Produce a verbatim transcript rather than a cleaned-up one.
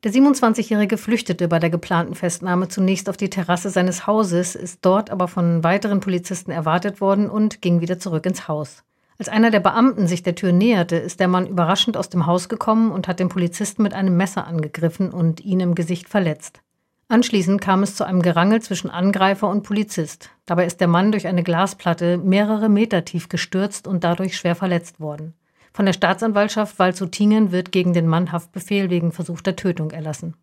Der siebenundzwanzigjährige flüchtete bei der geplanten Festnahme zunächst auf die Terrasse seines Hauses, ist dort aber von weiteren Polizisten erwartet worden und ging wieder zurück ins Haus. Als einer der Beamten sich der Tür näherte, ist der Mann überraschend aus dem Haus gekommen und hat den Polizisten mit einem Messer angegriffen und ihn im Gesicht verletzt. Anschließend kam es zu einem Gerangel zwischen Angreifer und Polizist. Dabei ist der Mann durch eine Glasplatte mehrere Meter tief gestürzt und dadurch schwer verletzt worden. Von der Staatsanwaltschaft Waldshut-Tiengen wird gegen den Mann Haftbefehl wegen versuchter Tötung erlassen.